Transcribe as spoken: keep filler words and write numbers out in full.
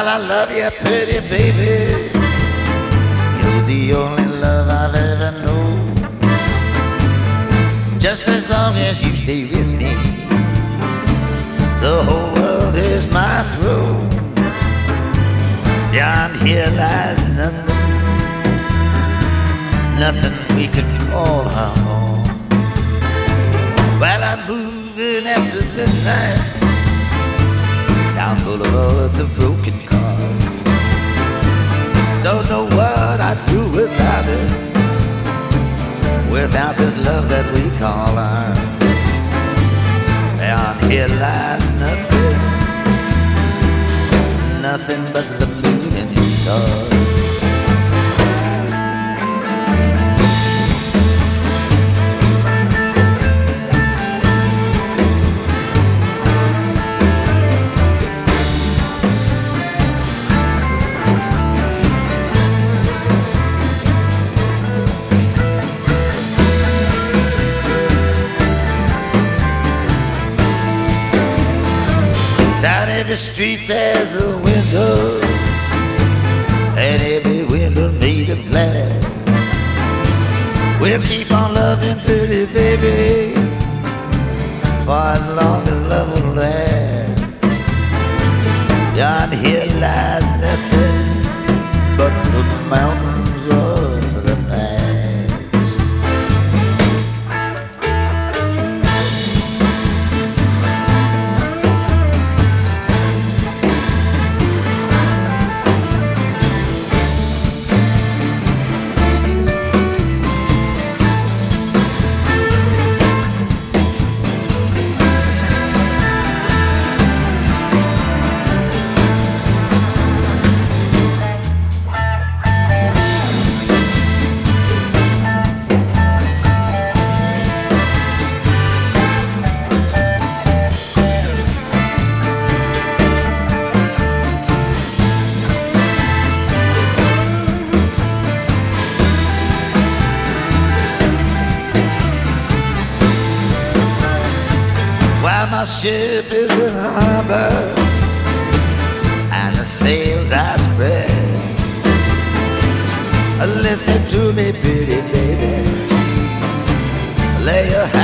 While I love you, pretty baby, you're the only love I've ever known. Just as long as you stay with me, the whole world is my throne. Beyond here lies nothing, nothing we could call our own. Well, I'm moving after midnight down boulevards of broken cars. Don't know what I'd do without her, without this love that we call ours. Beyond here lies nothing, nothing but the moon and the stars. Down every street there's a window, and every window made of glass. We'll keep on loving, pretty baby, for as long as love will last. Beyond here lies nothing but the mountains of the past. My ship is in harbor and the sails are spread. Listen to me, pretty baby, lay your hand